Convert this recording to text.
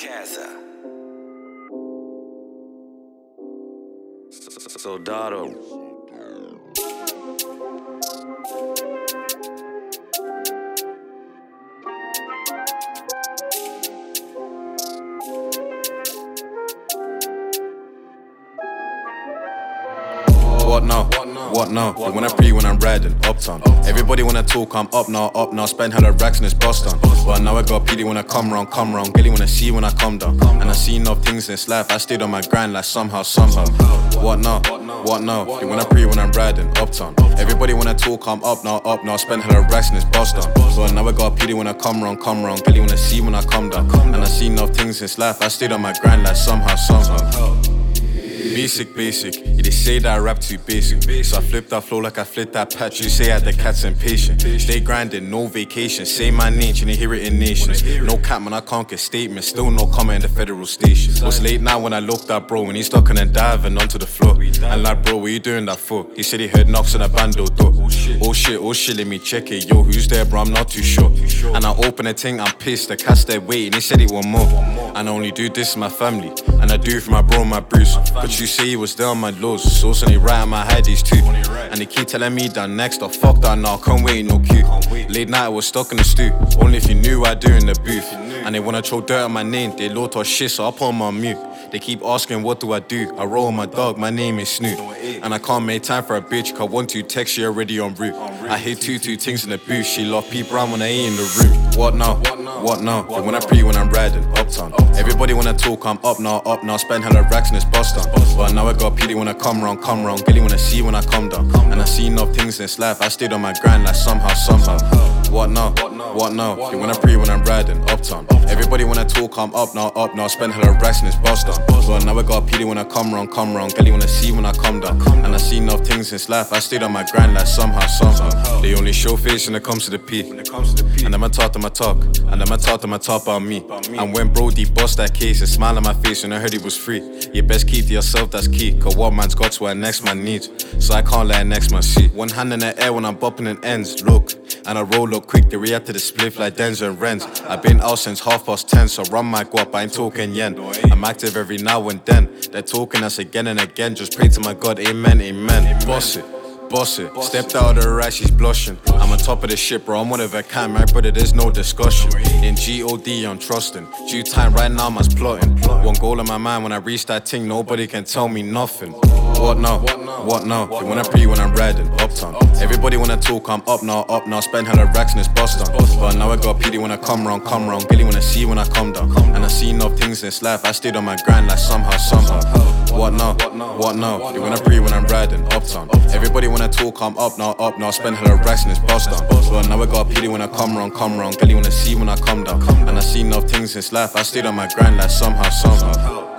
casa. Soldado. What now? What now? They wanna pre when I'm riding uptown. Everybody wanna talk, I'm up now. Spend hella racks in this bus down. But now I got PD when I come round. Gilly wanna see when I come down. And I seen enough things in this life, I stayed on my grind like somehow. What now? What now? They wanna pre when I'm riding uptown. Everybody wanna talk, I'm up now. Spend hella racks in this bus down. But now I got PD when I come round. Gilly wanna see when I come down. And I seen enough things in this life, I stayed on my grind like somehow. Basic, yeah, they say that I rap too basic. So I flip that flow like I flipped that patch. You say I had the cats impatient. Stay grinding, no vacation. Say my name, you hear it in nations. No cap, man, I can't get statements. Still no comment in the federal station. Was late now when I looked at bro, when he's stuck and diving onto the floor. And like, bro, what you doing that for? He said he heard knocks on a bando door. Oh shit, let me check it. Yo, who's there, bro? I'm not too sure. And I open the thing, I'm pissed. The cat's there waiting, he said he want more. And I only do this for my family. And I do it for my bro and my bruise. But you say he was there on my lows. So suddenly right on my head, these two. And they keep telling me that next, or fuck that now, can't wait, no queue. Late night, I was stuck in the stew. Only if you knew what I do in the booth. And they wanna throw dirt on my name. They low talk shit, so I put 'em on mute. They keep asking, what do I do? I roll my dog, my name is Snoop. And I can't make time for a bitch, cause 1, 2 text, she already en route. I hate two things in the booth. She love people around when I ain't in the room. What now? What now? They wanna pre when I'm riding uptown. Everybody wanna talk, I'm up now. Spend hella racks in this bus down. But now I got PD when I come round. Gilly wanna see when I come down. And I seen enough things in this life, I stayed on my grind like somehow. What now? What now? They wanna pre when I'm riding uptown. Everybody wanna talk, I'm up now. Spend hella racks in this bus down. But now I got PD when I come round. Gilly wanna see when I come down. And I seen enough things in this life, I stayed on my grind like somehow. They only show face when it comes to the P. And then I talk to my talk. And then I talk about me. And when Brody bust that case, a smile on my face when I heard it was free. You best keep to yourself, that's key. Cause what man's got to what next man needs. So I can't let next man see. One hand in the air when I'm bopping in ends. Look, and I roll up quick, they react to the spliff like Denzel and Renz. I've been out since 10:30, so run my guap, I ain't talking yen. I'm active every now and then. They're talking us again and again. Just pray to my God, amen. Boss it, stepped out of the right, she's blushing. I'm on top of the shit, bro, I'm one of a kind, my brother, there's no discussion. In G.O.D, I'm trusting. Due time right now, man's plotting. One goal in my mind, when I reach that thing, nobody can tell me nothing. What now? What now? They wanna pre when I'm riding uptown. Everybody wanna talk, I'm up now. Spend hella racks in this bus down. But now I got PD when I come round. Gilly wanna see when I come down. And I see enough things in this life, I stayed on my grind like somehow. What now? What now? They wanna pre when I'm riding uptown. Everybody wanna talk, I'm up now. Spend hella racks in this bus down. But now I got PD when I come round. Gilly wanna see when I come down. And I see enough things in this life, I stayed on my grind like somehow.